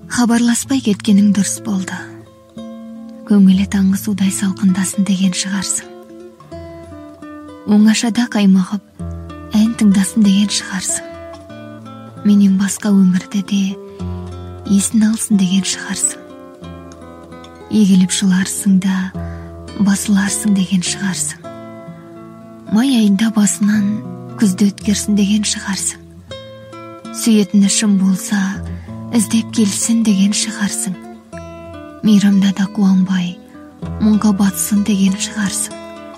Хабарласпай кеткенің дұрыс болды. Көңілі таңғы судай салқындасын деген шығарсың. Оңашада қаймығып, ән тыңдасын деген шығарсың. Менен басқа өмірді де есін алсын деген шығарсың. Егіліп жыларсың да басыларсың деген шығарсың. Май айында басынан күзді өткерсін деген шығарсың. Сүйетіні шын болса, іздеп келсін деген шығарсың. Мейрамда да қуанбай, мұңға батсын деген шығарсың.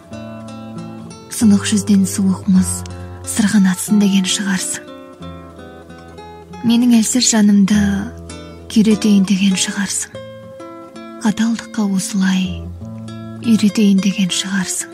Сынық жүзден суық мұз сырғанатсын деген шығарсың. Менің әлсіз жанымды күйретейін деген шығарсың. Қаталдыққа осылай үйретейін деген шығарсың.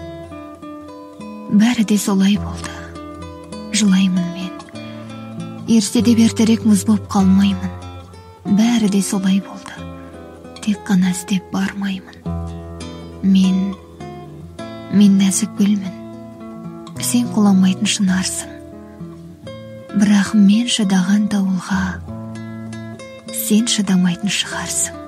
Бәрі де солай болды. Жылаймын мен. Ерте де бертерек мұз боп қалмаймын. Бәрі де солай болды. Тек қана іздеп бармаймын. Мен нәзік гүлмін. Сен құламайтын шынарсың. Бірақ мен шыдаған дауылға сен шыдамайтын шығарсың.